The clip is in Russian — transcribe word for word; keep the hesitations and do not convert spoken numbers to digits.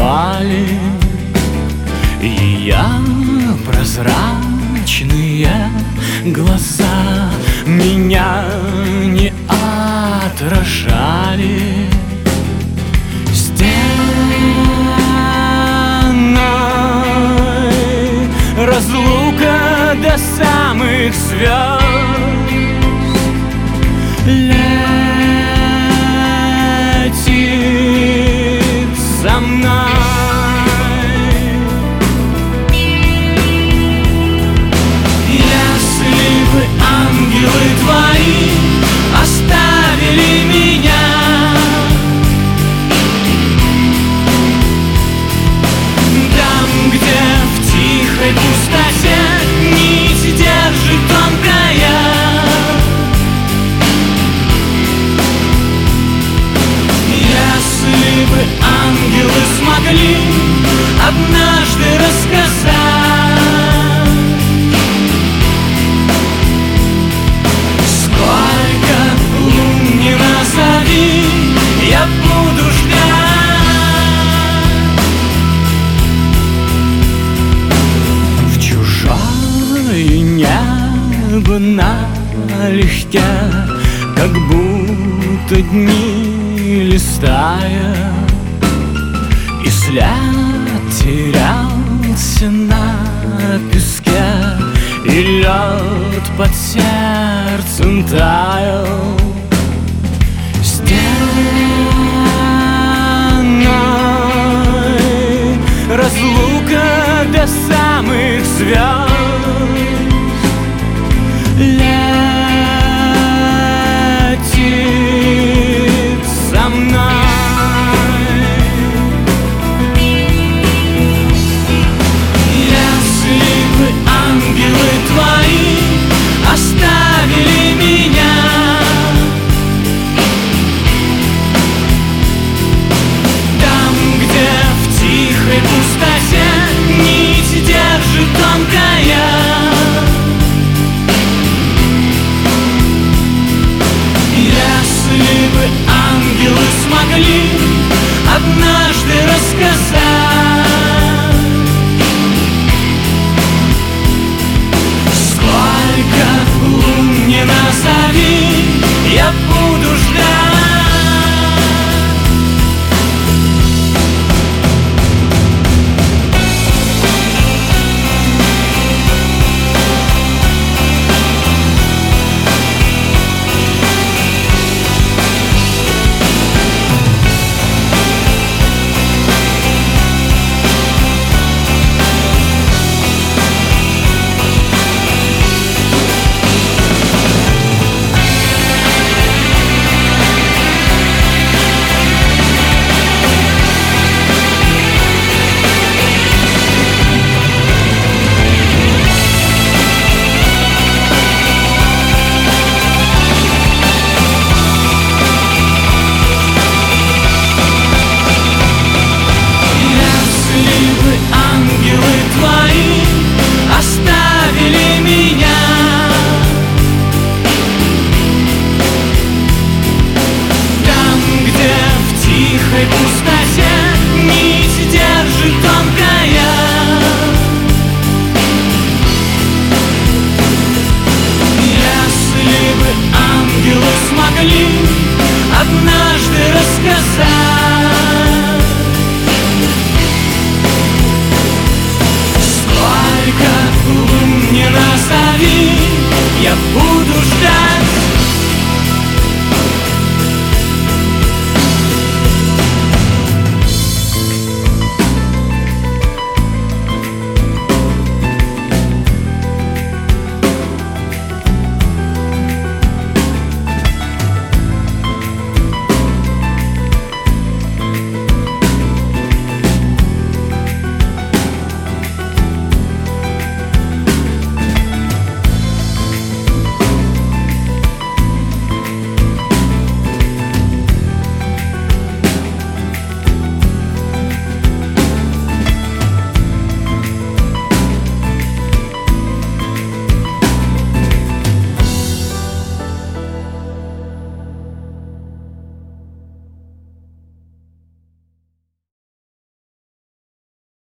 закрывали ее прозрачные глаза, меня не отражали стеной. Разлука до самых звезд летит за мной. Если бы ангелы твои оставили меня там, где в тихой пустоте нить держит тонкая, если бы ангелы смогли однажды рассказать, сколько лун не назови, я буду ждать. В чужое небо налегке, как будто дни листая, и след терялся на песке, и лед под сердцем таял. Здесь